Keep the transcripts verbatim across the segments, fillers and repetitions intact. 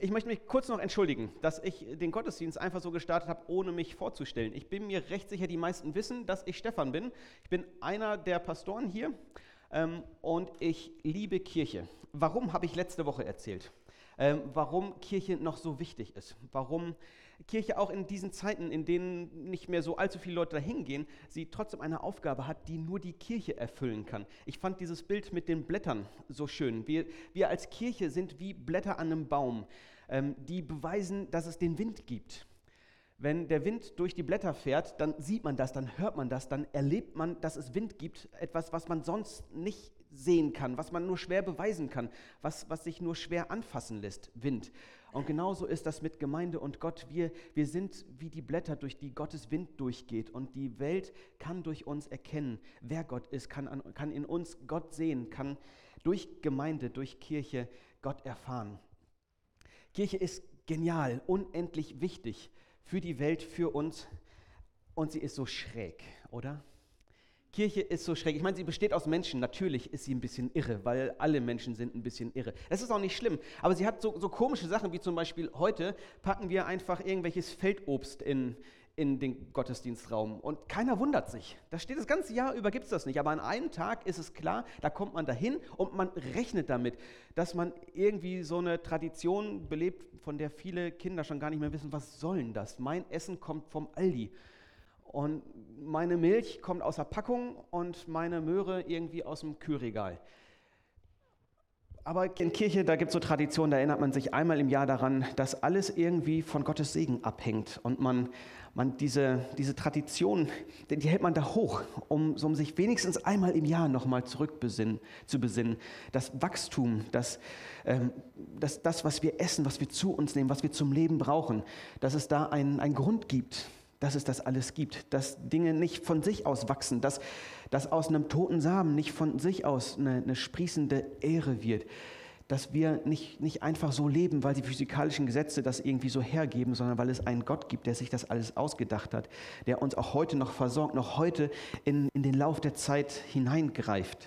Ich möchte mich kurz noch entschuldigen, dass ich den Gottesdienst einfach so gestartet habe, ohne mich vorzustellen. Ich bin mir recht sicher, die meisten wissen, dass ich Stefan bin. Ich bin einer der Pastoren hier ähm, und ich liebe Kirche. Warum, habe ich letzte Woche erzählt. Ähm, warum Kirche noch so wichtig ist. Warum Kirche auch in diesen Zeiten, in denen nicht mehr so allzu viele Leute dahin gehen, sie trotzdem eine Aufgabe hat, die nur die Kirche erfüllen kann. Ich fand dieses Bild mit den Blättern so schön. Wir, wir als Kirche sind wie Blätter an einem Baum, ähm, die beweisen, dass es den Wind gibt. Wenn der Wind durch die Blätter fährt, dann sieht man das, dann hört man das, dann erlebt man, dass es Wind gibt, etwas, was man sonst nicht sehen kann, was man nur schwer beweisen kann, was, was sich nur schwer anfassen lässt, Wind. Und genauso ist das mit Gemeinde und Gott. Wir, wir sind wie die Blätter, durch die Gottes Wind durchgeht, und die Welt kann durch uns erkennen, wer Gott ist, kann, an, kann in uns Gott sehen, kann durch Gemeinde, durch Kirche Gott erfahren. Kirche ist genial, unendlich wichtig für die Welt, für uns, und sie ist so schräg, oder? Kirche ist so schräg. Ich meine, sie besteht aus Menschen. Natürlich ist sie ein bisschen irre, weil alle Menschen sind ein bisschen irre. Das ist auch nicht schlimm, aber sie hat so, so komische Sachen, wie zum Beispiel heute packen wir einfach irgendwelches Feldobst in, in den Gottesdienstraum und keiner wundert sich. Das steht das ganze Jahr über, gibt es das nicht, aber an einem Tag ist es klar, da kommt man dahin und man rechnet damit, dass man irgendwie so eine Tradition belebt, von der viele Kinder schon gar nicht mehr wissen, was soll denn das? Mein Essen kommt vom Aldi. Und meine Milch kommt aus der Packung und meine Möhre irgendwie aus dem Kühlregal. Aber in Kirche, da gibt es so Traditionen, da erinnert man sich einmal im Jahr daran, dass alles irgendwie von Gottes Segen abhängt. Und man, man diese, diese Tradition, die, die hält man da hoch, um, so um sich wenigstens einmal im Jahr nochmal zurück besinnen, zu besinnen. Das Wachstum, das, ähm, das, das, was wir essen, was wir zu uns nehmen, was wir zum Leben brauchen, dass es da einen, einen Grund gibt, dass es das alles gibt, dass Dinge nicht von sich aus wachsen, dass, dass aus einem toten Samen nicht von sich aus eine, eine sprießende Ähre wird, dass wir nicht, nicht einfach so leben, weil die physikalischen Gesetze das irgendwie so hergeben, sondern weil es einen Gott gibt, der sich das alles ausgedacht hat, der uns auch heute noch versorgt, noch heute in, in den Lauf der Zeit hineingreift.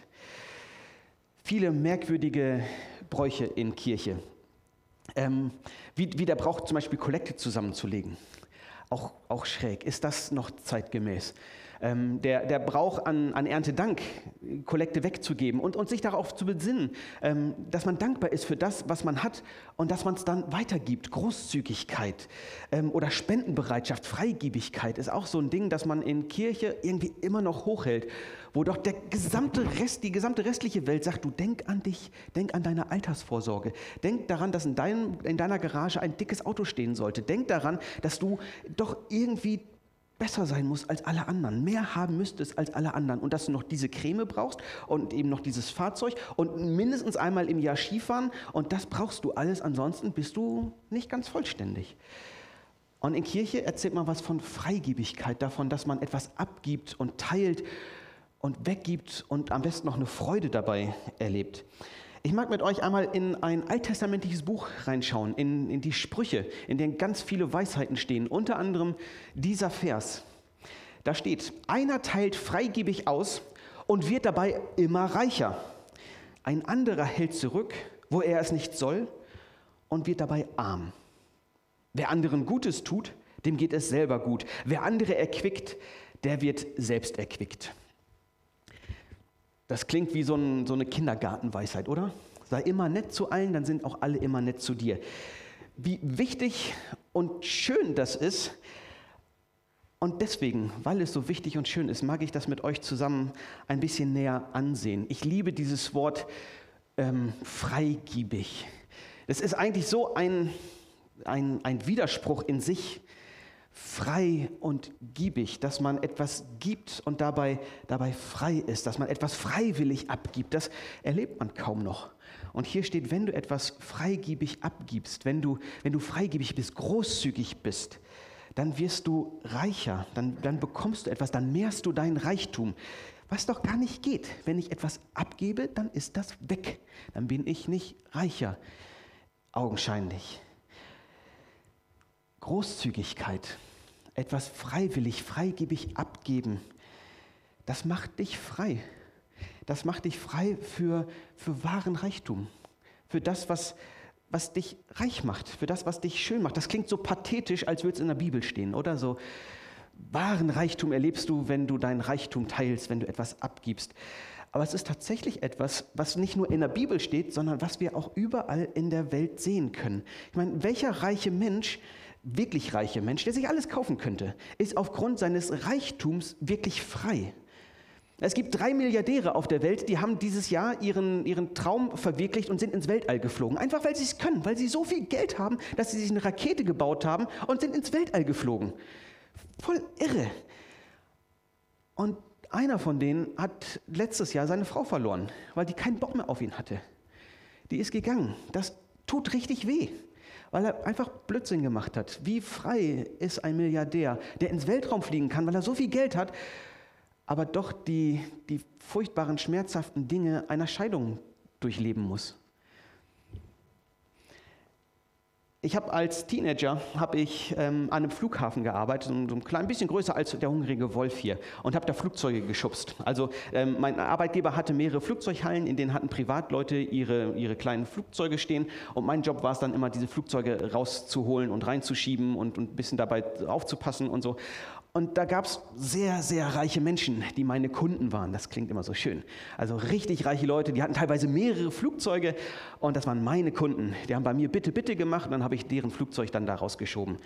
Viele merkwürdige Bräuche in Kirche, ähm, wie, wie der Brauch zum Beispiel Kollekte zusammenzulegen. Auch, auch schräg. Ist das noch zeitgemäß? Ähm, der, der Brauch an, an Erntedank, Kollekte wegzugeben und, und sich darauf zu besinnen, ähm, dass man dankbar ist für das, was man hat und dass man es dann weitergibt. Großzügigkeit ähm, oder Spendenbereitschaft, Freigebigkeit ist auch so ein Ding, das man in Kirche irgendwie immer noch hochhält, wo doch der gesamte Rest, die gesamte restliche Welt sagt, du denk an dich, denk an deine Altersvorsorge, denk daran, dass in, deinem, in deiner Garage ein dickes Auto stehen sollte, denk daran, dass du doch irgendwie besser sein musst als alle anderen, mehr haben müsstest als alle anderen und dass du noch diese Creme brauchst und eben noch dieses Fahrzeug und mindestens einmal im Jahr Skifahren und das brauchst du alles, ansonsten bist du nicht ganz vollständig. Und in Kirche erzählt man was von Freigebigkeit, davon, dass man etwas abgibt und teilt und weggibt und am besten noch eine Freude dabei erlebt. Ich mag mit euch einmal in ein alttestamentliches Buch reinschauen, in, in die Sprüche, in denen ganz viele Weisheiten stehen. Unter anderem dieser Vers. Da steht, einer teilt freigebig aus und wird dabei immer reicher. Ein anderer hält zurück, wo er es nicht soll, und wird dabei arm. Wer anderen Gutes tut, dem geht es selber gut. Wer andere erquickt, der wird selbst erquickt. Das klingt wie so, ein, so eine Kindergartenweisheit, oder? Sei immer nett zu allen, dann sind auch alle immer nett zu dir. Wie wichtig und schön das ist. Und deswegen, weil es so wichtig und schön ist, mag ich das mit euch zusammen ein bisschen näher ansehen. Ich liebe dieses Wort ähm, freigiebig. Es ist eigentlich so ein, ein, ein Widerspruch in sich. Frei und giebig, dass man etwas gibt und dabei, dabei frei ist, dass man etwas freiwillig abgibt, das erlebt man kaum noch. Und hier steht, wenn du etwas freigiebig abgibst, wenn du, wenn du freigiebig bist, großzügig bist, dann wirst du reicher, dann, dann bekommst du etwas, dann mehrst du deinen Reichtum. Was doch gar nicht geht. Wenn ich etwas abgebe, dann ist das weg. Dann bin ich nicht reicher, augenscheinlich. Großzügigkeit, etwas freiwillig, freigebig abgeben, das macht dich frei. Das macht dich frei für, für wahren Reichtum, für das, was, was dich reich macht, für das, was dich schön macht. Das klingt so pathetisch, als würde es in der Bibel stehen, oder? So wahren Reichtum erlebst du, wenn du deinen Reichtum teilst, wenn du etwas abgibst. Aber es ist tatsächlich etwas, was nicht nur in der Bibel steht, sondern was wir auch überall in der Welt sehen können. Ich meine, welcher reiche Mensch, wirklich reiche Mensch, der sich alles kaufen könnte, ist aufgrund seines Reichtums wirklich frei? Es gibt drei Milliardäre auf der Welt, die haben dieses Jahr ihren, ihren Traum verwirklicht und sind ins Weltall geflogen. Einfach weil sie es können, weil sie so viel Geld haben, dass sie sich eine Rakete gebaut haben und sind ins Weltall geflogen. Voll irre. Und einer von denen hat letztes Jahr seine Frau verloren, weil die keinen Bock mehr auf ihn hatte. Die ist gegangen. Das tut richtig weh, weil er einfach Blödsinn gemacht hat. Wie frei ist ein Milliardär, der ins Weltraum fliegen kann, weil er so viel Geld hat, aber doch die, die furchtbaren, schmerzhaften Dinge einer Scheidung durchleben muss. Ich habe als Teenager habe ich, ähm, an einem Flughafen gearbeitet, so, so ein klein bisschen größer als der hungrige Wolf hier, und habe da Flugzeuge geschubst. Also ähm, mein Arbeitgeber hatte mehrere Flugzeughallen, in denen hatten Privatleute ihre, ihre kleinen Flugzeuge stehen, und mein Job war es dann immer, diese Flugzeuge rauszuholen und reinzuschieben und, und ein bisschen dabei aufzupassen und so. Und da gab es sehr, sehr reiche Menschen, die meine Kunden waren. Das klingt immer so schön. Also richtig reiche Leute, die hatten teilweise mehrere Flugzeuge, und das waren meine Kunden. Die haben bei mir bitte, bitte gemacht, und dann habe ich deren Flugzeug dann da rausgeschoben.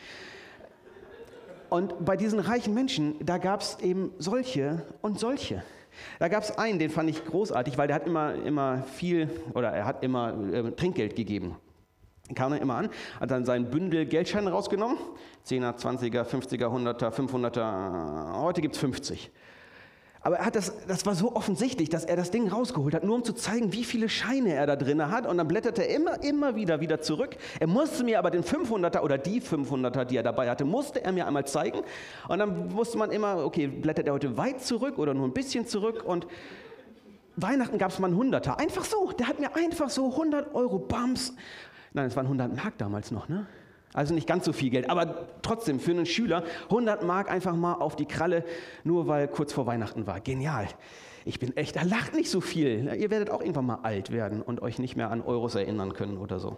Und bei diesen reichen Menschen, da gab es eben solche und solche. Da gab es einen, den fand ich großartig, weil der hat immer, immer viel, oder er hat immer äh, Trinkgeld gegeben. Kam er immer an, hat dann sein Bündel Geldscheine rausgenommen, Zehner, Zwanziger, Fünfziger, Hunderter, Fünfhunderter, heute gibt es fünfzig. Aber er hat das, das war so offensichtlich, dass er das Ding rausgeholt hat, nur um zu zeigen, wie viele Scheine er da drin hat, und dann blätterte er immer, immer wieder wieder zurück. Er musste mir aber den fünfhunderter oder die fünfhunderter, die er dabei hatte, musste er mir einmal zeigen, und dann wusste man immer, okay, blättert er heute weit zurück oder nur ein bisschen zurück, und Weihnachten gab es mal einen Hunderter, einfach so, der hat mir einfach so hundert Euro, Bams. Nein, es waren hundert Mark damals noch, ne? Also nicht ganz so viel Geld, aber trotzdem für einen Schüler hundert Mark einfach mal auf die Kralle, nur weil kurz vor Weihnachten war. Genial. Ich bin echt, da lacht nicht so viel. Ihr werdet auch irgendwann mal alt werden und euch nicht mehr an Euros erinnern können oder so.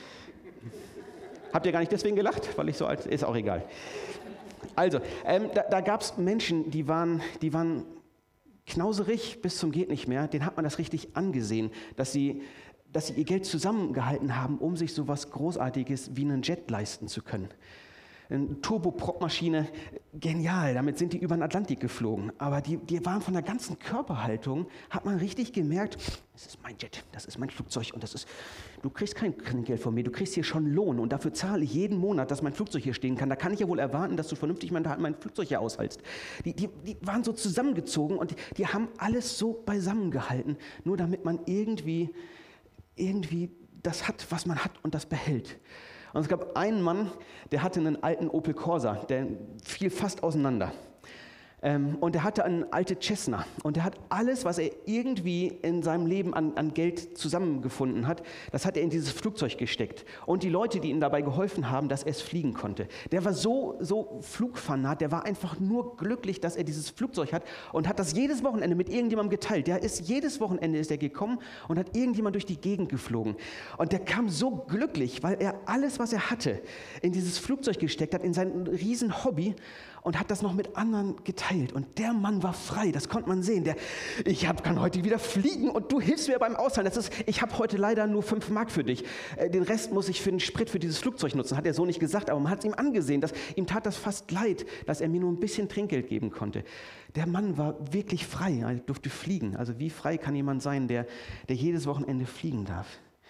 Habt ihr gar nicht deswegen gelacht, weil ich so alt, ist auch egal. Also, ähm, da, da gab es Menschen, die waren, die waren knauserig bis zum geht nicht mehr. Denen hat man das richtig angesehen, dass sie dass sie ihr Geld zusammengehalten haben, um sich so etwas Großartiges wie einen Jet leisten zu können. Eine Turboprop-Maschine, genial, damit sind die über den Atlantik geflogen. Aber die, die waren von der ganzen Körperhaltung, hat man richtig gemerkt, das ist mein Jet, das ist mein Flugzeug, und das ist, du kriegst kein, kein Geld von mir, du kriegst hier schon Lohn, und dafür zahle ich jeden Monat, dass mein Flugzeug hier stehen kann. Da kann ich ja wohl erwarten, dass du vernünftig mein, mein Flugzeug hier aushaltst. Die, die, die waren so zusammengezogen, und die, die haben alles so beisammen gehalten, nur damit man irgendwie irgendwie das hat, was man hat, und das behält. Und es gab einen Mann, der hatte einen alten Opel Corsa, der fiel fast auseinander. Ähm, und er hatte eine alte Cessna, und er hat alles, was er irgendwie in seinem Leben an, an Geld zusammengefunden hat, das hat er in dieses Flugzeug gesteckt. Und die Leute, die ihm dabei geholfen haben, dass er es fliegen konnte. Der war so, so Flugfanat, der war einfach nur glücklich, dass er dieses Flugzeug hat, und hat das jedes Wochenende mit irgendjemandem geteilt. Der ist jedes Wochenende ist er gekommen und hat irgendjemand durch die Gegend geflogen. Und der kam so glücklich, weil er alles, was er hatte, in dieses Flugzeug gesteckt hat, in sein riesen Hobby, und hat das noch mit anderen geteilt. Und der Mann war frei, das konnte man sehen. Der, ich hab, kann heute wieder fliegen, und du hilfst mir beim Auszahlen. Das ist, ich habe heute leider nur fünf Mark für dich. Äh, den Rest muss ich für den Sprit für dieses Flugzeug nutzen. Hat er so nicht gesagt, aber man hat es ihm angesehen. Dass, ihm tat das fast leid, dass er mir nur ein bisschen Trinkgeld geben konnte. Der Mann war wirklich frei, er durfte fliegen. Also wie frei kann jemand sein, der, der jedes Wochenende fliegen darf?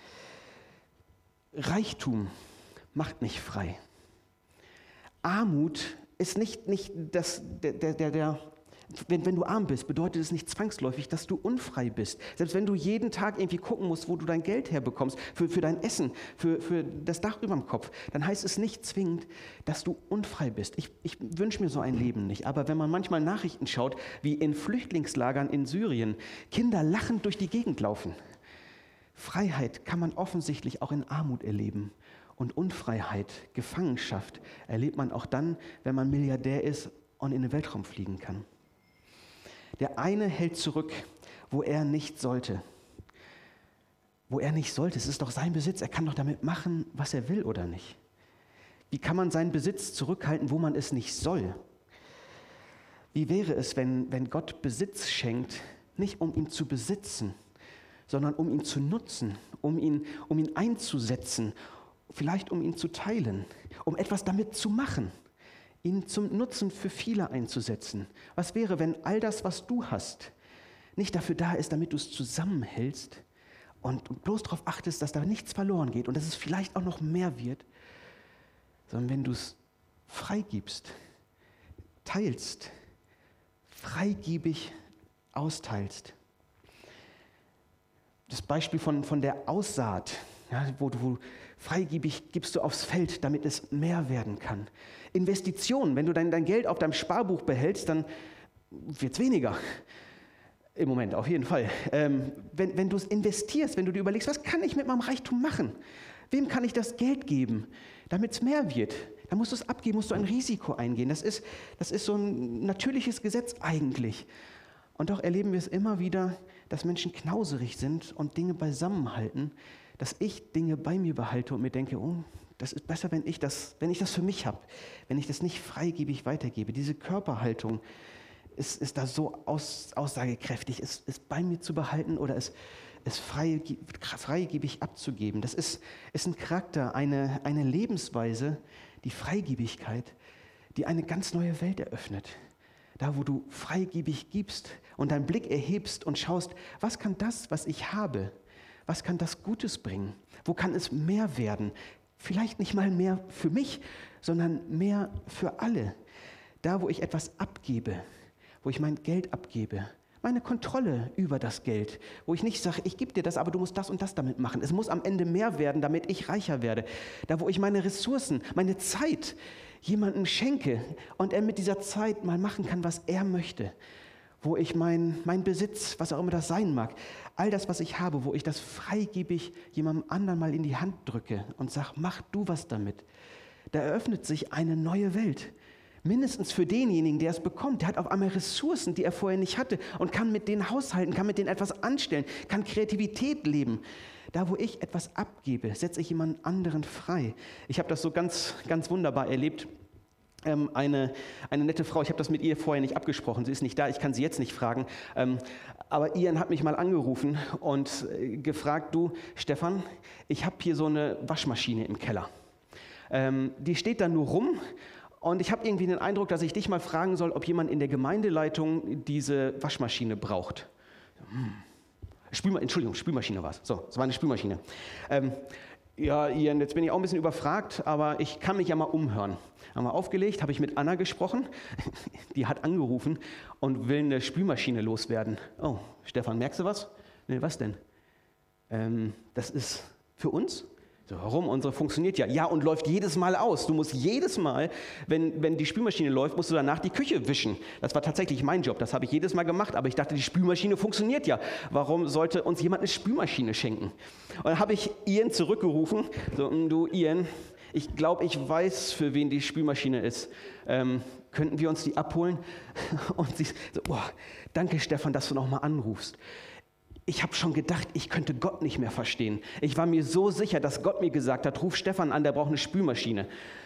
Reichtum macht nicht frei. Armut ist nicht, nicht das, der, der, der, der wenn, wenn du arm bist, bedeutet es nicht zwangsläufig, dass du unfrei bist. Selbst wenn du jeden Tag irgendwie gucken musst, wo du dein Geld herbekommst, für, für dein Essen, für, für das Dach über dem Kopf, dann heißt es nicht zwingend, dass du unfrei bist. Ich, ich wünsche mir so ein Leben nicht. Aber wenn man manchmal Nachrichten schaut, wie in Flüchtlingslagern in Syrien Kinder lachend durch die Gegend laufen. Freiheit kann man offensichtlich auch in Armut erleben. Und Unfreiheit, Gefangenschaft erlebt man auch dann, wenn man Milliardär ist und in den Weltraum fliegen kann. Der eine hält zurück, wo er nicht sollte. wo er nicht sollte. Es ist doch sein Besitz. Er kann doch damit machen, was er will, oder nicht? Wie kann man seinen Besitz zurückhalten, wo man es nicht soll? Wie wäre es, wenn, wenn Gott Besitz schenkt, nicht um ihn zu besitzen, sondern um ihn zu nutzen, um ihn, um ihn einzusetzen, vielleicht um ihn zu teilen, um etwas damit zu machen, ihn zum Nutzen für viele einzusetzen? Was wäre, wenn all das, was du hast, nicht dafür da ist, damit du es zusammenhältst und bloß darauf achtest, dass da nichts verloren geht und dass es vielleicht auch noch mehr wird, sondern wenn du es freigibst, teilst, freigebig austeilst. Das Beispiel von, von der Aussaat, ja, wo du freigebig gibst du aufs Feld, damit es mehr werden kann. Investitionen, wenn du dein, dein Geld auf deinem Sparbuch behältst, dann wird es weniger. Im Moment, auf jeden Fall. Ähm, wenn wenn du es investierst, wenn du dir überlegst, was kann ich mit meinem Reichtum machen? Wem kann ich das Geld geben, damit es mehr wird? Dann musst du es abgeben, musst du ein Risiko eingehen. Das ist, das ist so ein natürliches Gesetz eigentlich. Und doch erleben wir es immer wieder, dass Menschen knauserig sind und Dinge beisammenhalten, dass ich Dinge bei mir behalte und mir denke, oh, das ist besser, wenn ich das, wenn ich das für mich habe, wenn ich das nicht freigebig weitergebe. Diese Körperhaltung ist, ist da so aus, aussagekräftig, es, es bei mir zu behalten oder es, es frei, freigebig abzugeben. Das ist, ist ein Charakter, eine, eine Lebensweise, die Freigebigkeit, die eine ganz neue Welt eröffnet. Da, wo du freigebig gibst und deinen Blick erhebst und schaust, was kann das, was ich habe, was kann das Gutes bringen? Wo kann es mehr werden? Vielleicht nicht mal mehr für mich, sondern mehr für alle. Da, wo ich etwas abgebe, wo ich mein Geld abgebe, meine Kontrolle über das Geld, wo ich nicht sage, ich gebe dir das, aber du musst das und das damit machen. Es muss am Ende mehr werden, damit ich reicher werde. Da, wo ich meine Ressourcen, meine Zeit jemandem schenke und er mit dieser Zeit mal machen kann, was er möchte. Wo ich mein, mein Besitz, was auch immer das sein mag, all das, was ich habe, wo ich das freigebig jemandem anderen mal in die Hand drücke und sage, mach du was damit. Da eröffnet sich eine neue Welt. Mindestens für denjenigen, der es bekommt. Der hat auf einmal Ressourcen, die er vorher nicht hatte und kann mit denen haushalten, kann mit denen etwas anstellen, kann Kreativität leben. Da, wo ich etwas abgebe, setze ich jemand anderen frei. Ich habe das so ganz, ganz wunderbar erlebt. Ähm, eine, eine nette Frau, ich habe das mit ihr vorher nicht abgesprochen, sie ist nicht da, ich kann sie jetzt nicht fragen. Ähm, aber Ian hat mich mal angerufen und äh, gefragt, du Stefan, ich habe hier so eine Waschmaschine im Keller. Ähm, die steht da nur rum. Und ich habe irgendwie den Eindruck, dass ich dich mal fragen soll, ob jemand in der Gemeindeleitung diese Waschmaschine braucht. Hm. Spülma- Entschuldigung, Spülmaschine war es. So, es war eine Spülmaschine. Ähm, ja, Ian, jetzt bin ich auch ein bisschen überfragt, aber ich kann mich ja mal umhören. Haben wir aufgelegt, habe ich mit Anna gesprochen. Die hat angerufen und will eine Spülmaschine loswerden. Oh, Stefan, merkst du was? Nee, was denn? Ähm, das ist für uns? So, warum? Unsere funktioniert ja. Ja, und läuft jedes Mal aus. Du musst jedes Mal, wenn, wenn die Spülmaschine läuft, musst du danach die Küche wischen. Das war tatsächlich mein Job. Das habe ich jedes Mal gemacht. Aber ich dachte, die Spülmaschine funktioniert ja. Warum sollte uns jemand eine Spülmaschine schenken? Und dann habe ich Ian zurückgerufen. So, du Ian, ich glaube, ich weiß, für wen die Spülmaschine ist. Ähm, könnten wir uns die abholen? Und sie so, oh, danke Stefan, dass du nochmal anrufst. Ich habe schon gedacht, ich könnte Gott nicht mehr verstehen. Ich war mir so sicher, dass Gott mir gesagt hat, ruf Stefan an, der braucht eine Spülmaschine.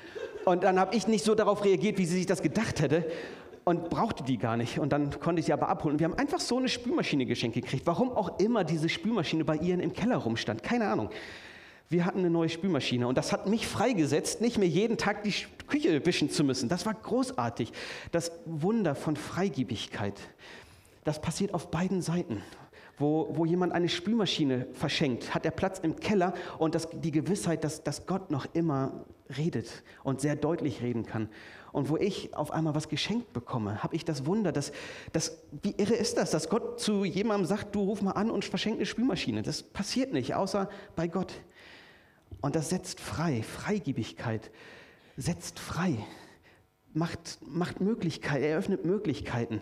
Und dann habe ich nicht so darauf reagiert, wie sie sich das gedacht hätte und brauchte die gar nicht. Und dann konnte ich sie aber abholen. Und wir haben einfach so eine Spülmaschine geschenkt gekriegt. Warum auch immer diese Spülmaschine bei ihr im Keller rumstand, keine Ahnung. Wir hatten eine neue Spülmaschine und das hat mich freigesetzt, nicht mehr jeden Tag die Küche wischen zu müssen. Das war großartig. Das Wunder von Freigebigkeit, das passiert auf beiden Seiten. Wo, wo jemand eine Spülmaschine verschenkt, hat er Platz im Keller und das, die Gewissheit, dass, dass Gott noch immer redet und sehr deutlich reden kann. Und wo ich auf einmal was geschenkt bekomme, habe ich das Wunder, dass, dass, wie irre ist das, dass Gott zu jemandem sagt, du ruf mal an und verschenk eine Spülmaschine. Das passiert nicht, außer bei Gott. Und das setzt frei, Freigebigkeit setzt frei, macht, macht Möglichkeiten, eröffnet Möglichkeiten.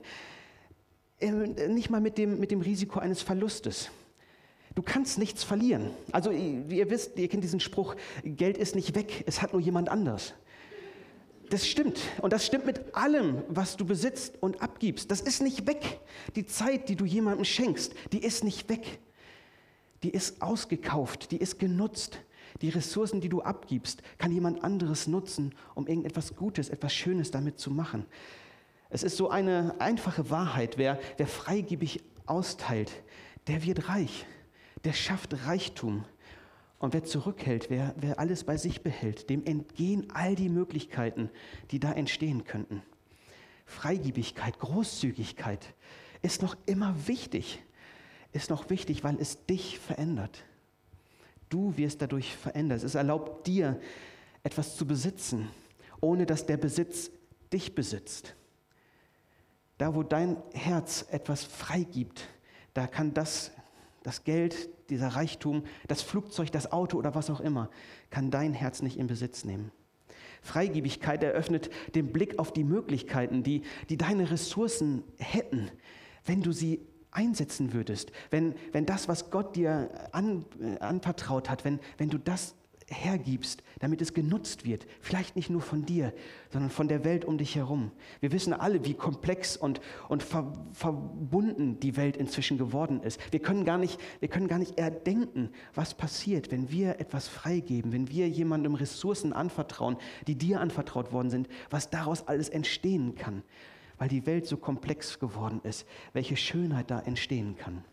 Nicht mal mit dem, mit dem Risiko eines Verlustes. Du kannst nichts verlieren. Also ihr wisst, ihr kennt diesen Spruch, Geld ist nicht weg, es hat nur jemand anders. Das stimmt. Und das stimmt mit allem, was du besitzt und abgibst. Das ist nicht weg. Die Zeit, die du jemandem schenkst, die ist nicht weg. die ist ausgekauft, die ist genutzt. Die Ressourcen, die du abgibst, kann jemand anderes nutzen, um irgendetwas Gutes, etwas Schönes damit zu machen. Es ist so eine einfache Wahrheit, wer, wer freigebig austeilt, der wird reich, der schafft Reichtum. Und wer zurückhält, wer, wer alles bei sich behält, dem entgehen all die Möglichkeiten, die da entstehen könnten. Freigebigkeit, Großzügigkeit ist noch immer wichtig, ist noch wichtig, weil es dich verändert. Du wirst dadurch verändert. Es erlaubt dir, etwas zu besitzen, ohne dass der Besitz dich besitzt. Da, wo dein Herz etwas freigibt, da kann das, das Geld, dieser Reichtum, das Flugzeug, das Auto oder was auch immer, kann dein Herz nicht in Besitz nehmen. Freigebigkeit eröffnet den Blick auf die Möglichkeiten, die, die deine Ressourcen hätten, wenn du sie einsetzen würdest, wenn, wenn das, was Gott dir an, äh, anvertraut hat, wenn, wenn du das hergibst, damit es genutzt wird, vielleicht nicht nur von dir, sondern von der Welt um dich herum. Wir wissen alle, wie komplex und, und ver, verbunden die Welt inzwischen geworden ist. Wir können gar nicht, wir können gar nicht erdenken, was passiert, wenn wir etwas freigeben, wenn wir jemandem Ressourcen anvertrauen, die dir anvertraut worden sind, was daraus alles entstehen kann. Weil die Welt so komplex geworden ist, welche Schönheit da entstehen kann.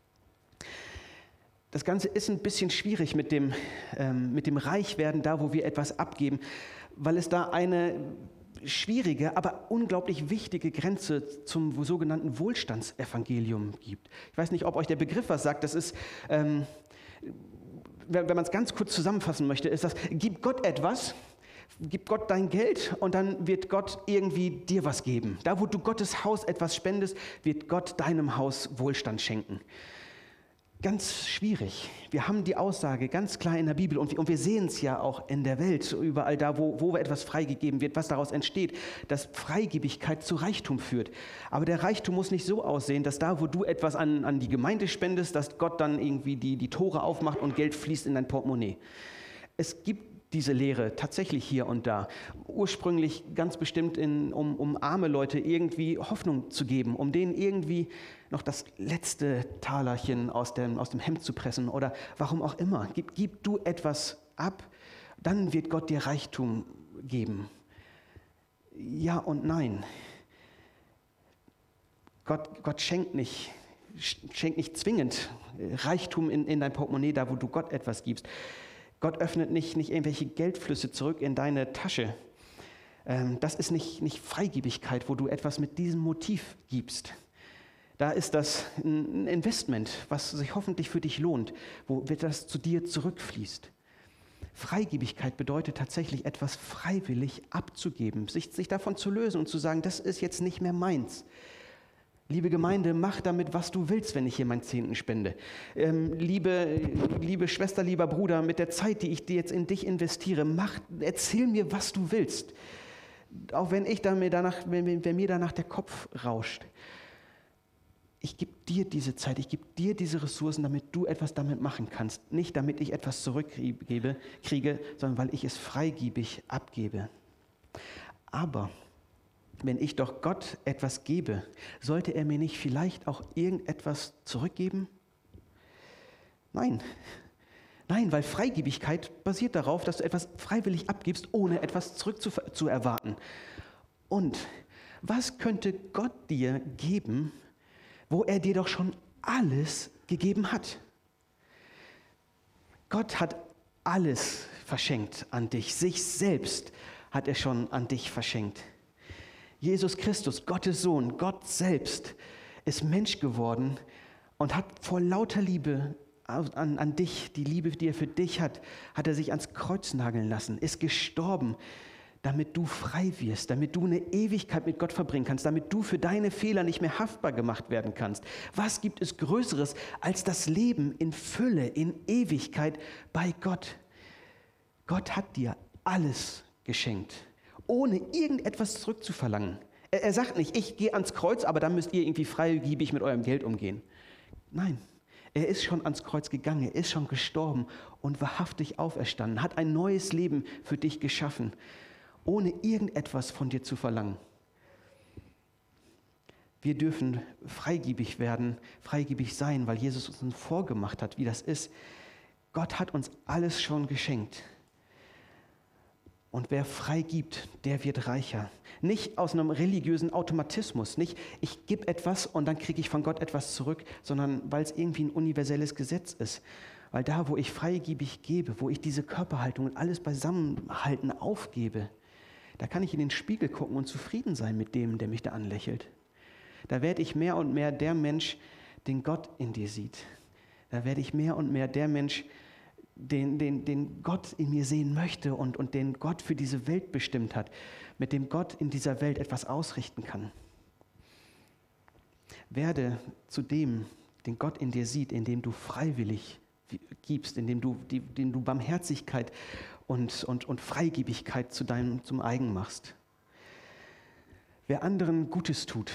Das Ganze ist ein bisschen schwierig mit dem, ähm, mit dem Reichwerden, da wo wir etwas abgeben, weil es da eine schwierige, aber unglaublich wichtige Grenze zum sogenannten Wohlstandsevangelium gibt. Ich weiß nicht, ob euch der Begriff was sagt, das ist, ähm, wenn, wenn man es ganz kurz zusammenfassen möchte, ist das, gib Gott etwas, gib Gott dein Geld und dann wird Gott irgendwie dir was geben. Da, wo du Gottes Haus etwas spendest, wird Gott deinem Haus Wohlstand schenken. Ganz schwierig. Wir haben die Aussage ganz klar in der Bibel und wir, und wir sehen es ja auch in der Welt, überall da, wo, wo etwas freigegeben wird, was daraus entsteht, dass Freigebigkeit zu Reichtum führt. Aber der Reichtum muss nicht so aussehen, dass da, wo du etwas an, an die Gemeinde spendest, dass Gott dann irgendwie die, die Tore aufmacht und Geld fließt in dein Portemonnaie. Es gibt diese Lehre tatsächlich hier und da. Ursprünglich ganz bestimmt, in, um, um arme Leute irgendwie Hoffnung zu geben, um denen irgendwie noch das letzte Talerchen aus dem, aus dem Hemd zu pressen oder warum auch immer. Gib, gib du etwas ab, dann wird Gott dir Reichtum geben. Ja und nein. Gott, Gott schenkt nicht, schenkt nicht zwingend Reichtum in, in dein Portemonnaie, da wo du Gott etwas gibst. Gott öffnet nicht, nicht irgendwelche Geldflüsse zurück in deine Tasche. Ähm, das ist nicht, nicht Freigebigkeit, wo du etwas mit diesem Motiv gibst. Da ist das ein Investment, was sich hoffentlich für dich lohnt, wo das zu dir zurückfließt. Freigebigkeit bedeutet tatsächlich, etwas freiwillig abzugeben, sich, sich davon zu lösen und zu sagen, das ist jetzt nicht mehr meins. Liebe Gemeinde, mach damit, was du willst, wenn ich hier meinen Zehnten spende. Ähm, liebe, liebe Schwester, lieber Bruder, mit der Zeit, die ich dir jetzt in dich investiere, mach, erzähl mir, was du willst. Auch wenn, ich da mir danach, wenn, wenn mir danach der Kopf rauscht. Ich gebe dir diese Zeit, ich gebe dir diese Ressourcen, damit du etwas damit machen kannst. Nicht, damit ich etwas zurückgebe, kriege, sondern weil ich es freigebig abgebe. Aber wenn ich doch Gott etwas gebe, sollte er mir nicht vielleicht auch irgendetwas zurückgeben? Nein. Nein, weil Freigebigkeit basiert darauf, dass du etwas freiwillig abgibst, ohne etwas zurückzuerwarten. Und was könnte Gott dir geben, wo er dir doch schon alles gegeben hat? Gott hat alles verschenkt an dich. Sich selbst hat er schon an dich verschenkt. Jesus Christus, Gottes Sohn, Gott selbst, ist Mensch geworden und hat vor lauter Liebe an, an dich, die Liebe, die er für dich hat, hat er sich ans Kreuz nageln lassen, ist gestorben, damit du frei wirst, damit du eine Ewigkeit mit Gott verbringen kannst, damit du für deine Fehler nicht mehr haftbar gemacht werden kannst. Was gibt es Größeres als das Leben in Fülle, in Ewigkeit bei Gott? Gott hat dir alles geschenkt, ohne irgendetwas zurückzuverlangen. Er, er sagt nicht, ich gehe ans Kreuz, aber dann müsst ihr irgendwie freigebig mit eurem Geld umgehen. Nein, er ist schon ans Kreuz gegangen, er ist schon gestorben und wahrhaftig auferstanden, hat ein neues Leben für dich geschaffen, ohne irgendetwas von dir zu verlangen. Wir dürfen freigebig werden, freigebig sein, weil Jesus uns vorgemacht hat, wie das ist. Gott hat uns alles schon geschenkt. Und wer frei gibt, der wird reicher. Nicht aus einem religiösen Automatismus, nicht ich gebe etwas und dann kriege ich von Gott etwas zurück, sondern weil es irgendwie ein universelles Gesetz ist. Weil da, wo ich freigebig gebe, wo ich diese Körperhaltung und alles beisammenhalten aufgebe, da kann ich in den Spiegel gucken und zufrieden sein mit dem, der mich da anlächelt. Da werde ich mehr und mehr der Mensch, den Gott in dir sieht. Da werde ich mehr und mehr der Mensch, Den, den, den Gott in mir sehen möchte und, und den Gott für diese Welt bestimmt hat, mit dem Gott in dieser Welt etwas ausrichten kann. Werde zu dem, den Gott in dir sieht, indem du freiwillig gibst, indem du, die, indem du Barmherzigkeit und, und, und Freigebigkeit zu deinem, zum Eigen machst. Wer anderen Gutes tut,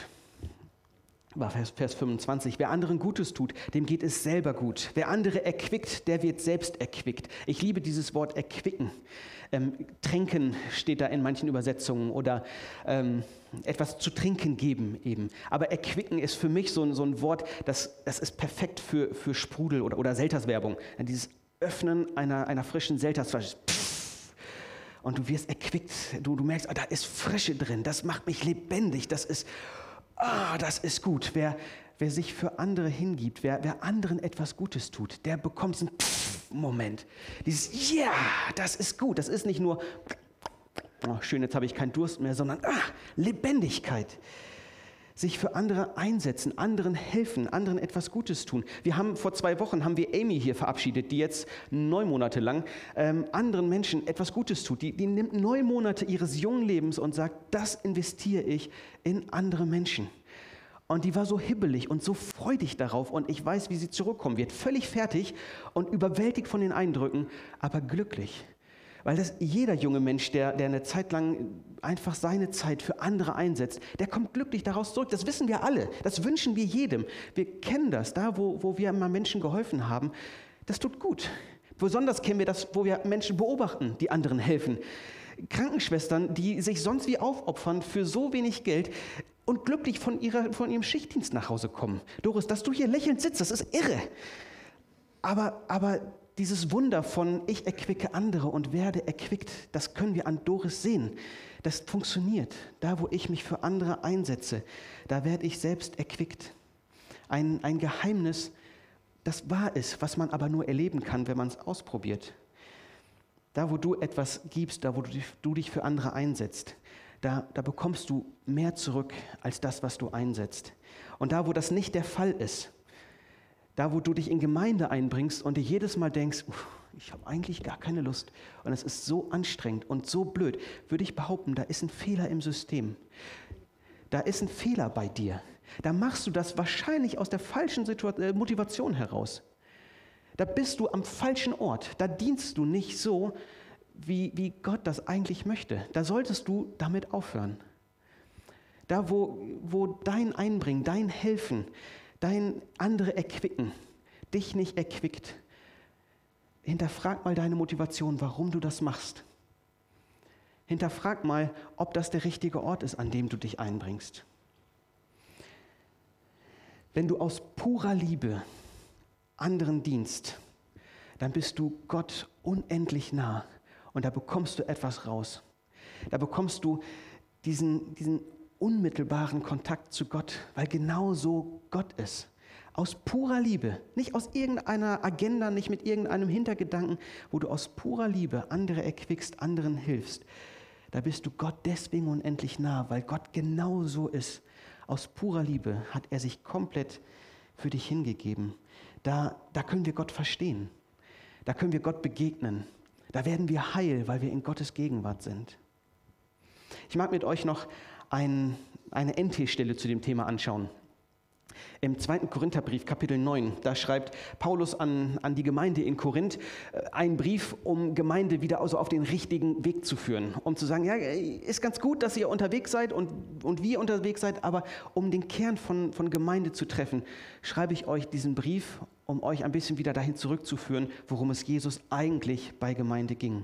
war Vers, Vers fünfundzwanzig. Wer anderen Gutes tut, dem geht es selber gut. Wer andere erquickt, der wird selbst erquickt. Ich liebe dieses Wort erquicken. Ähm, tränken steht da in manchen Übersetzungen oder ähm, etwas zu trinken geben eben. Aber erquicken ist für mich so, so ein Wort, das, das ist perfekt für, für Sprudel oder, oder Selterswerbung. Dieses Öffnen einer, einer frischen Seltersflasche. Und du wirst erquickt. Du, du merkst, ah, da ist Frische drin. Das macht mich lebendig. Das ist... Ah, das ist gut. Wer, wer sich für andere hingibt, wer, wer anderen etwas Gutes tut, der bekommt so einen Pff-Moment. Dieses, ja, yeah, das ist gut. Das ist nicht nur, oh, schön, jetzt habe ich keinen Durst mehr, sondern ah, Lebendigkeit. Sich für andere einsetzen, anderen helfen, anderen etwas Gutes tun. Wir haben vor zwei Wochen haben wir Amy hier verabschiedet, die jetzt neun Monate lang ähm, anderen Menschen etwas Gutes tut. Die, die nimmt neun Monate ihres jungen Lebens und sagt, das investiere ich in andere Menschen. Und die war so hibbelig und so freudig darauf und ich weiß, wie sie zurückkommen wird. Völlig fertig und überwältigt von den Eindrücken, aber glücklich. Weil das jeder junge Mensch, der, der eine Zeit lang einfach seine Zeit für andere einsetzt, der kommt glücklich daraus zurück. Das wissen wir alle. Das wünschen wir jedem. Wir kennen das. Da, wo, wo wir mal Menschen geholfen haben, das tut gut. Besonders kennen wir das, wo wir Menschen beobachten, die anderen helfen. Krankenschwestern, die sich sonst wie aufopfern für so wenig Geld und glücklich von, ihrer, von ihrem Schichtdienst nach Hause kommen. Doris, dass du hier lächelnd sitzt, das ist irre. Aber, aber dieses Wunder von ich erquicke andere und werde erquickt, das können wir an Doris sehen. Das funktioniert. Da, wo ich mich für andere einsetze, da werde ich selbst erquickt. Ein, ein Geheimnis, das wahr ist, was man aber nur erleben kann, wenn man es ausprobiert. Da, wo du etwas gibst, da, wo du dich, du dich für andere einsetzt, da, da bekommst du mehr zurück als das, was du einsetzt. Und da, wo das nicht der Fall ist, da, wo du dich in Gemeinde einbringst und dir jedes Mal denkst, ich habe eigentlich gar keine Lust und es ist so anstrengend und so blöd, würde ich behaupten, da ist ein Fehler im System. Da ist ein Fehler bei dir. Da machst du das wahrscheinlich aus der falschen Situation, Motivation heraus. Da bist du am falschen Ort. Da dienst du nicht so, wie, wie Gott das eigentlich möchte. Da solltest du damit aufhören. Da, wo, wo dein Einbringen, dein Helfen, dein andere erquicken, dich nicht erquickt. Hinterfrag mal deine Motivation, warum du das machst. Hinterfrag mal, ob das der richtige Ort ist, an dem du dich einbringst. Wenn du aus purer Liebe anderen dienst, dann bist du Gott unendlich nah und da bekommst du etwas raus. Da bekommst du diesen, diesen unmittelbaren Kontakt zu Gott, weil genau so Gott ist. Aus purer Liebe, nicht aus irgendeiner Agenda, nicht mit irgendeinem Hintergedanken, wo du aus purer Liebe andere erquickst, anderen hilfst. Da bist du Gott deswegen unendlich nah, weil Gott genau so ist. Aus purer Liebe hat er sich komplett für dich hingegeben. Da, da können wir Gott verstehen. Da können wir Gott begegnen. Da werden wir heil, weil wir in Gottes Gegenwart sind. Ich mag mit euch noch ein, eine N T-Stelle zu dem Thema anschauen. Im zweiten Korintherbrief, Kapitel neun, da schreibt Paulus an, an die Gemeinde in Korinth einen Brief, um Gemeinde wieder also auf den richtigen Weg zu führen. Um zu sagen, ja, ist ganz gut, dass ihr unterwegs seid und, und wir unterwegs seid, aber um den Kern von, von Gemeinde zu treffen, schreibe ich euch diesen Brief, um euch ein bisschen wieder dahin zurückzuführen, worum es Jesus eigentlich bei Gemeinde ging.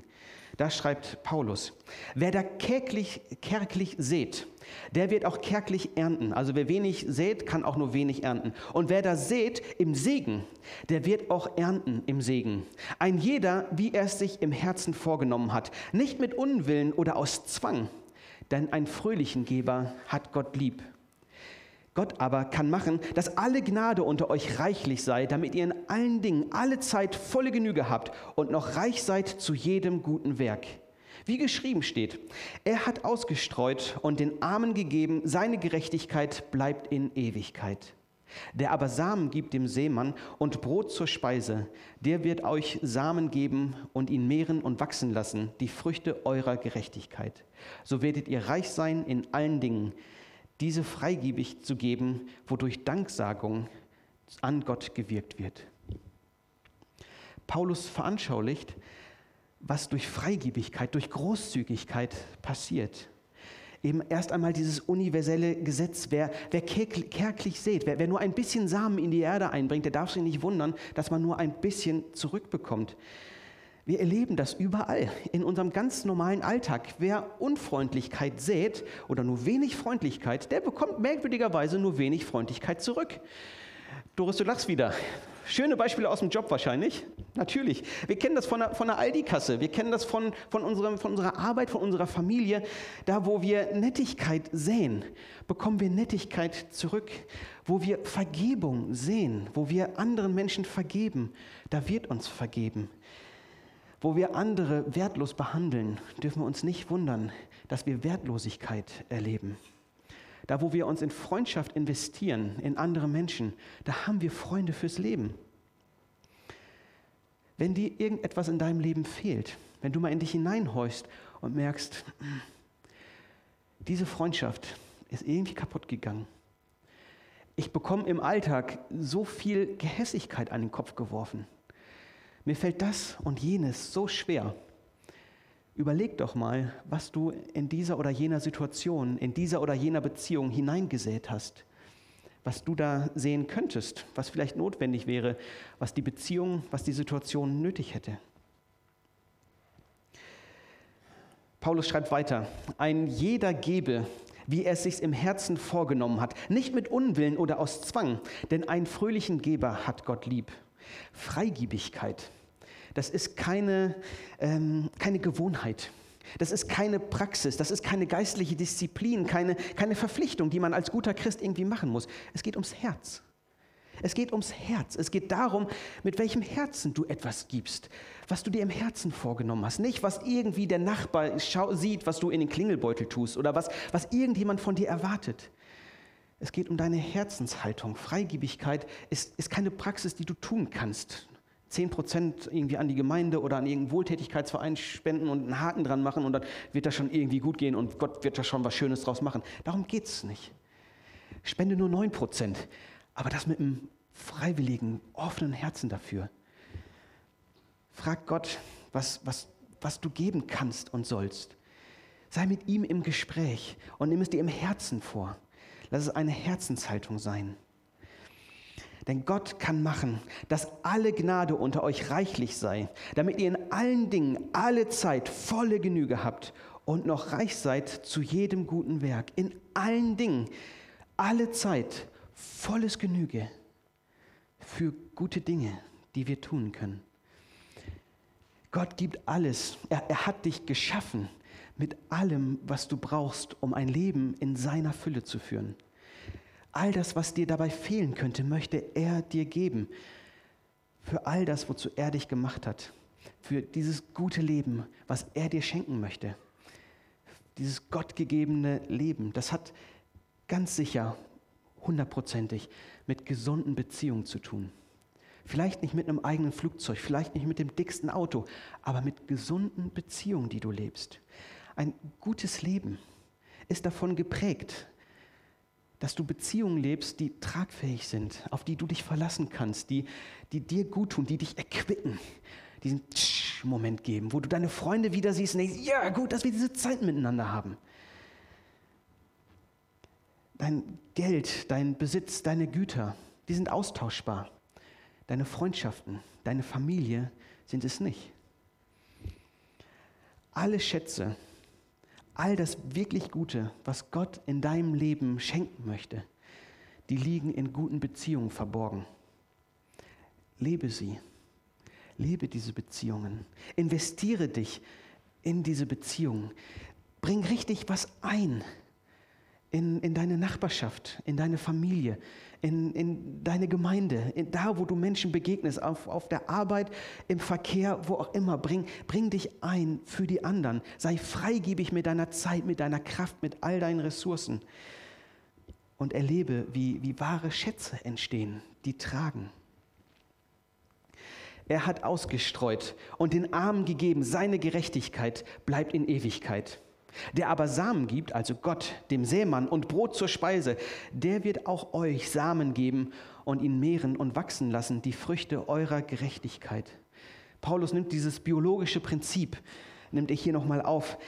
Da schreibt Paulus: Wer da kärglich, kärglich sät, der wird auch kärglich ernten. Also wer wenig sät, kann auch nur wenig ernten. Und wer da sät im Segen, der wird auch ernten im Segen. Ein jeder, wie er es sich im Herzen vorgenommen hat, nicht mit Unwillen oder aus Zwang, denn einen fröhlichen Geber hat Gott lieb. Gott aber kann machen, dass alle Gnade unter euch reichlich sei, damit ihr in allen Dingen alle Zeit volle Genüge habt und noch reich seid zu jedem guten Werk. Wie geschrieben steht: Er hat ausgestreut und den Armen gegeben, seine Gerechtigkeit bleibt in Ewigkeit. Der aber Samen gibt dem Seemann und Brot zur Speise, der wird euch Samen geben und ihn mehren und wachsen lassen, die Früchte eurer Gerechtigkeit. So werdet ihr reich sein in allen Dingen, diese freigebig zu geben, wodurch Danksagung an Gott gewirkt wird. Paulus veranschaulicht, was durch Freigebigkeit, durch Großzügigkeit passiert. Eben erst einmal dieses universelle Gesetz, wer, wer kärglich sät, wer, wer nur ein bisschen Samen in die Erde einbringt, der darf sich nicht wundern, dass man nur ein bisschen zurückbekommt. Wir erleben das überall, in unserem ganz normalen Alltag. Wer Unfreundlichkeit sät oder nur wenig Freundlichkeit, der bekommt merkwürdigerweise nur wenig Freundlichkeit zurück. Doris, du lachst wieder. Schöne Beispiele aus dem Job wahrscheinlich. Natürlich. Wir kennen das von der, von der Aldi-Kasse. Wir kennen das von, von, unserem, von unserer Arbeit, von unserer Familie. Da, wo wir Nettigkeit säen, bekommen wir Nettigkeit zurück. Wo wir Vergebung sehen, wo wir anderen Menschen vergeben, da wird uns vergeben. Wo wir andere wertlos behandeln, dürfen wir uns nicht wundern, dass wir Wertlosigkeit erleben. Da, wo wir uns in Freundschaft investieren, in andere Menschen, da haben wir Freunde fürs Leben. Wenn dir irgendetwas in deinem Leben fehlt, wenn du mal in dich hineinhorchst und merkst, diese Freundschaft ist irgendwie kaputt gegangen. Ich bekomme im Alltag so viel Gehässigkeit an den Kopf geworfen. Mir fällt das und jenes so schwer. Überleg doch mal, was du in dieser oder jener Situation, in dieser oder jener Beziehung hineingesät hast. Was du da sehen könntest, was vielleicht notwendig wäre, was die Beziehung, was die Situation nötig hätte. Paulus schreibt weiter: Ein jeder gebe, wie er es sich im Herzen vorgenommen hat, nicht mit Unwillen oder aus Zwang, denn einen fröhlichen Geber hat Gott lieb. Freigebigkeit, das ist keine, ähm, keine Gewohnheit, das ist keine Praxis, das ist keine geistliche Disziplin, keine, keine Verpflichtung, die man als guter Christ irgendwie machen muss. Es geht ums Herz. Es geht ums Herz. Es geht darum, mit welchem Herzen du etwas gibst, was du dir im Herzen vorgenommen hast. Nicht, was irgendwie der Nachbar schau- sieht, was du in den Klingelbeutel tust oder was, was irgendjemand von dir erwartet. Es geht um deine Herzenshaltung. Freigebigkeit ist, ist keine Praxis, die du tun kannst. Zehn Prozent irgendwie an die Gemeinde oder an irgendeinen Wohltätigkeitsverein spenden und einen Haken dran machen und dann wird das schon irgendwie gut gehen und Gott wird da schon was Schönes draus machen. Darum geht es nicht. Spende nur neun Prozent, aber das mit einem freiwilligen, offenen Herzen dafür. Frag Gott, was, was, was du geben kannst und sollst. Sei mit ihm im Gespräch und nimm es dir im Herzen vor. Lass es eine Herzenshaltung sein. Denn Gott kann machen, dass alle Gnade unter euch reichlich sei, damit ihr in allen Dingen alle Zeit volle Genüge habt und noch reich seid zu jedem guten Werk. In allen Dingen, alle Zeit, volles Genüge für gute Dinge, die wir tun können. Gott gibt alles. Er, er hat dich geschaffen mit allem, was du brauchst, um ein Leben in seiner Fülle zu führen. All das, was dir dabei fehlen könnte, möchte er dir geben. Für all das, wozu er dich gemacht hat. Für dieses gute Leben, was er dir schenken möchte. Dieses gottgegebene Leben, das hat ganz sicher, hundertprozentig mit gesunden Beziehungen zu tun. Vielleicht nicht mit einem eigenen Flugzeug, vielleicht nicht mit dem dicksten Auto, aber mit gesunden Beziehungen, die du lebst. Ein gutes Leben ist davon geprägt, dass du Beziehungen lebst, die tragfähig sind, auf die du dich verlassen kannst, die, die dir gut tun, die dich erquicken, diesen Moment geben, wo du deine Freunde wieder siehst und denkst, ja gut, dass wir diese Zeit miteinander haben. Dein Geld, dein Besitz, deine Güter, die sind austauschbar. Deine Freundschaften, deine Familie sind es nicht. alle Schätze, all das wirklich Gute, was Gott in deinem Leben schenken möchte, die liegen in guten Beziehungen verborgen. Lebe sie. Lebe diese Beziehungen. Investiere dich in diese Beziehungen. Bring richtig was ein in, in deine Nachbarschaft, in deine Familie, in, in deine Gemeinde, in, da, wo du Menschen begegnest, auf, auf der Arbeit, im Verkehr, wo auch immer. Bring, bring dich ein für die anderen. Sei freigebig mit deiner Zeit, mit deiner Kraft, mit all deinen Ressourcen. Und erlebe, wie, wie wahre Schätze entstehen, die tragen. Er hat ausgestreut und den Armen gegeben, seine Gerechtigkeit bleibt in Ewigkeit. Der aber Samen gibt, also Gott, dem Sämann und Brot zur Speise, der wird auch euch Samen geben und ihn mehren und wachsen lassen, die Früchte eurer Gerechtigkeit. Paulus nimmt dieses biologische Prinzip, nimmt er hier nochmal auf.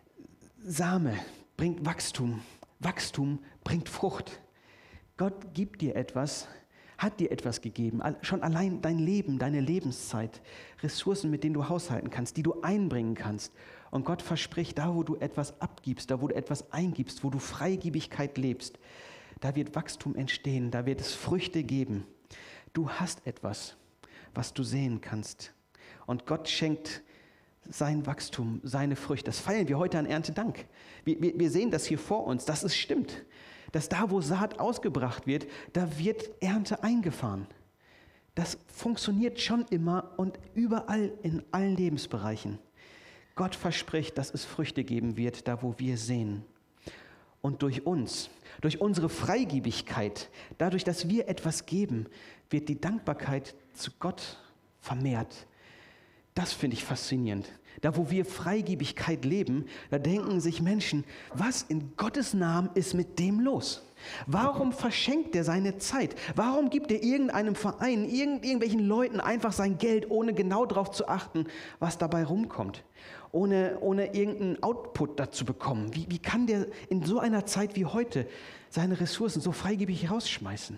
Same bringt Wachstum, Wachstum bringt Frucht. Gott gibt dir etwas, hat dir etwas gegeben, schon allein dein Leben, deine Lebenszeit, Ressourcen, mit denen du haushalten kannst, die du einbringen kannst. Und Gott verspricht, da wo du etwas abgibst, da wo du etwas eingibst, wo du Freigebigkeit lebst, da wird Wachstum entstehen, da wird es Früchte geben. Du hast etwas, was du sehen kannst. Und Gott schenkt sein Wachstum, seine Früchte. Das feiern wir heute an Erntedank. Wir, wir, wir sehen das hier vor uns, dass es stimmt. Dass da, wo Saat ausgebracht wird, da wird Ernte eingefahren. Das funktioniert schon immer und überall in allen Lebensbereichen. Gott verspricht, dass es Früchte geben wird, da wo wir sehen. Und durch uns, durch unsere Freigebigkeit, dadurch, dass wir etwas geben, wird die Dankbarkeit zu Gott vermehrt. Das finde ich faszinierend. Da, wo wir Freigebigkeit leben, da denken sich Menschen, was in Gottes Namen ist mit dem los? Warum verschenkt er seine Zeit? Warum gibt er irgendeinem Verein, irgend, irgendwelchen Leuten einfach sein Geld, ohne genau darauf zu achten, was dabei rumkommt? Ohne, ohne irgendeinen Output dazu bekommen? Wie, wie kann der in so einer Zeit wie heute seine Ressourcen so freigebig rausschmeißen?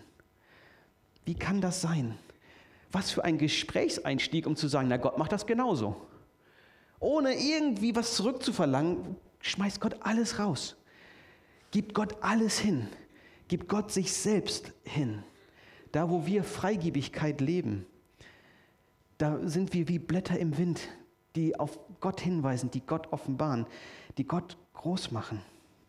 Wie kann das sein? Was für ein Gesprächseinstieg, um zu sagen, na Gott macht das genauso. Ohne irgendwie was zurückzuverlangen, schmeißt Gott alles raus. Gibt Gott alles hin. Gibt Gott sich selbst hin. Da, wo wir Freigebigkeit leben, da sind wir wie Blätter im Wind, die auf Gott hinweisen, die Gott offenbaren, die Gott groß machen.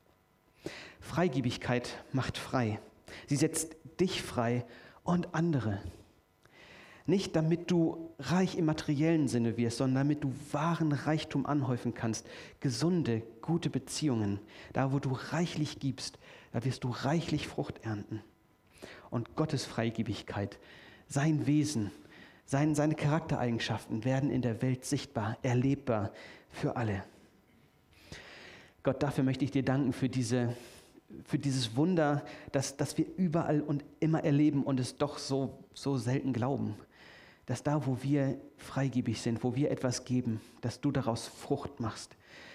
Freigebigkeit macht frei. Sie setzt dich frei und andere. Nicht damit du reich im materiellen Sinne wirst, sondern damit du wahren Reichtum anhäufen kannst. Gesunde, gute Beziehungen. Da, wo du reichlich gibst, da wirst du reichlich Frucht ernten. Und Gottes Freigebigkeit, sein Wesen, sein, seine Charaktereigenschaften werden in der Welt sichtbar, erlebbar für alle. Gott, dafür möchte ich dir danken für diese für dieses Wunder, das, das wir überall und immer erleben und es doch so, so selten glauben. Dass da, wo wir freigebig sind, wo wir etwas geben, dass du daraus Frucht machst.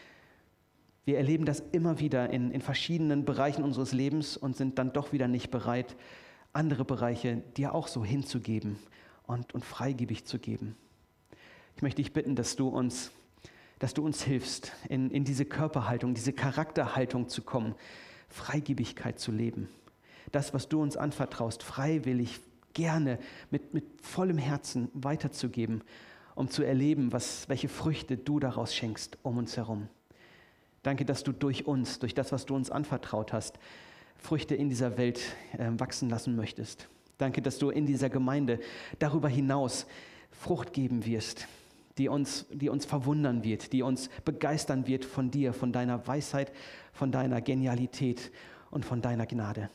Wir erleben das immer wieder in, in verschiedenen Bereichen unseres Lebens und sind dann doch wieder nicht bereit, andere Bereiche dir auch so hinzugeben und, und freigebig zu geben. Ich möchte dich bitten, dass du uns, dass du uns hilfst, in, in diese Körperhaltung, diese Charakterhaltung zu kommen, Freigebigkeit zu leben. Das, was du uns anvertraust, freiwillig, gerne, mit, mit vollem Herzen weiterzugeben, um zu erleben, was, welche Früchte du daraus schenkst um uns herum. Danke, dass du durch uns, durch das, was du uns anvertraut hast, Früchte in dieser Welt äh, wachsen lassen möchtest. Danke, dass du in dieser Gemeinde darüber hinaus Frucht geben wirst, die uns, die uns verwundern wird, die uns begeistern wird von dir, von deiner Weisheit, von deiner Genialität und von deiner Gnade.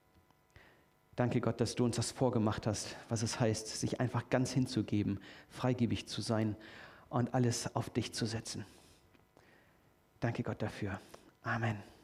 Danke Gott, dass du uns das vorgemacht hast, was es heißt, sich einfach ganz hinzugeben, freigebig zu sein und alles auf dich zu setzen. Danke Gott dafür. Amen.